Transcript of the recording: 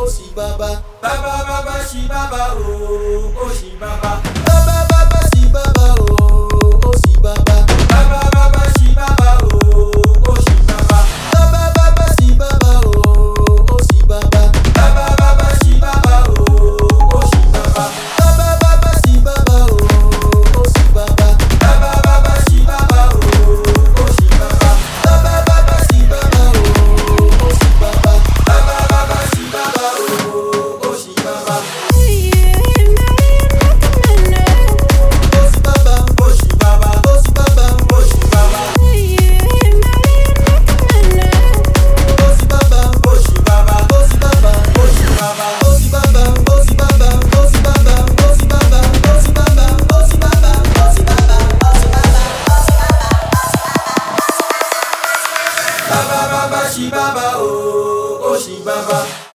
Osi Baba. Baba Baba Shi Baba oh, Oshi Baba. Baba Baba Shi Baba oh, Osi Baba. Baba Baba Shi Baba oh, Oshi Baba. Baba Baba Shi Baba oh, Osi Baba. Baba Baba Shi Baba oh, Oshi Baba. Baba Baba Shi Baba oh, Osi Baba. Baba Baba Shi Baba oh, Oshi Baba. Baba Baba Shi Baba oh, Osi Baba. Baba Baba Shi Baba oh, Oshi Baba. Osi Baba. Oshi Baba. Osi Baba. Oshi Baba. Osi Baba. Oshi Baba. Osi Baba. Oshi Baba. Osi Baba. Osi Baba. Osi Baba. Osi Baba. Osi Baba. Osi Baba. Osi Baba. Baba Baba Shi Baba oh, Oshi Baba.